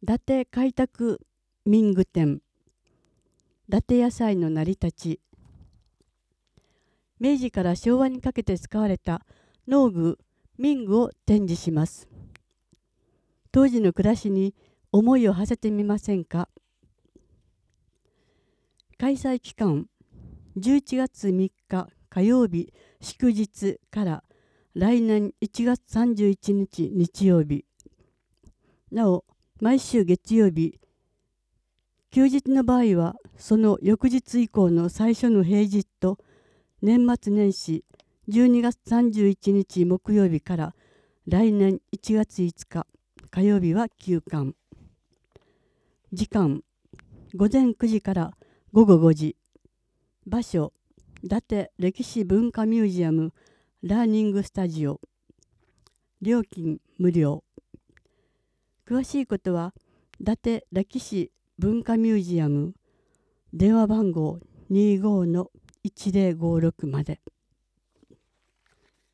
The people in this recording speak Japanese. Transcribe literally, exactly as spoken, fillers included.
伊達開拓民具店、伊達野菜の成り立ち。明治から昭和にかけて使われた農具、民具を展示します。当時の暮らしに思いを馳せてみませんか。開催期間、じゅういちがつみっか火曜日祝日から来年いちがつさんじゅういちにち日曜日。なお、毎週月曜日、休日の場合はその翌日以降の最初の平日と年末年始じゅうにがつさんじゅういちにち木曜日から来年いちがついつか火曜日は休館。時間、ごぜんくじからごごごじ。場所、伊達歴史文化ミュージアムラーニングスタジオ。料金無料。詳しいことは伊達歴史文化ミュージアム電話番号 にじゅうごのいちぜろごろく まで。